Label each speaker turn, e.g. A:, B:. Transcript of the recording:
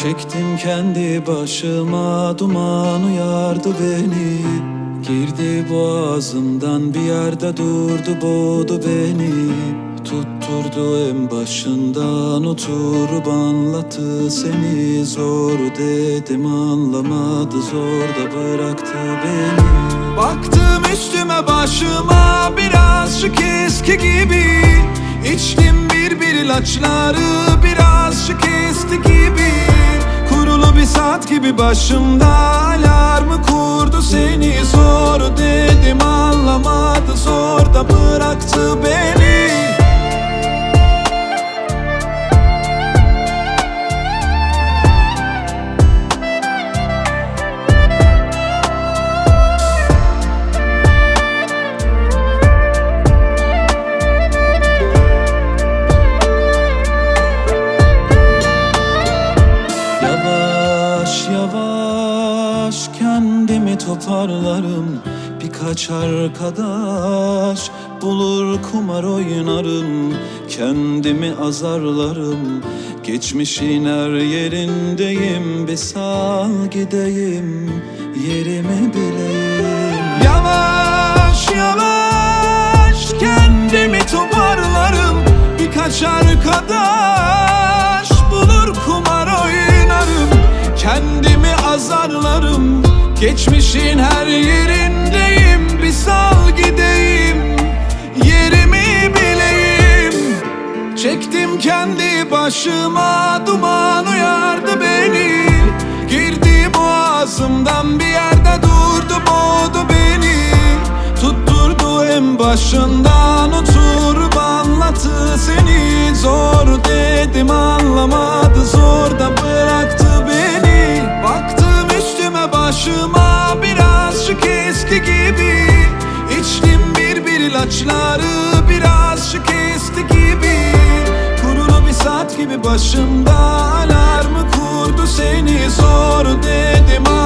A: Çektim kendi başıma, duman uyardı beni. Girdi boğazımdan, bir yerde durdu, boğdu beni. Tutturdu en başından, oturup anlattı seni. Zor dedim anlamadı, zor da bıraktı beni. Baktım üstüme başıma, birazcık eski gibi. İçtim bir ilaçları, birazcık esti gibi. Kurulu bir saat gibi başımda, alarmı kurdu seni. Zor dedim anlamadı, zor da bıraktı beni. Yavaş kendimi toparlarım. Birkaç arkadaş bulur, kumar oynarım. Kendimi azarlarım. Geçmişin her yerindeyim. Bir sal gideyim, yerimi bileyim. Yavaş yavaş kendimi toparlarım. Birkaç arkadaş bulur, kumar oynarım. Kendimi azarlarım. Geçmişin her yerindeyim. Bir sal gideyim, yerimi bileyim. Çektim kendi başıma, duman uyardı beni. Girdi boğazımdan, bir yerde durdu, boğdu beni. Tutturdu en başından, oturup anlattı seni. Zor dedim anlamadı, zor da bıraktı beni. Baktım üstüme başıma, birazcık eski gibi. İçtim bir ilaçları, birazcık esti gibi. Kurulu bir saat gibi başımda, alarmı kurdu seni. Zor dedim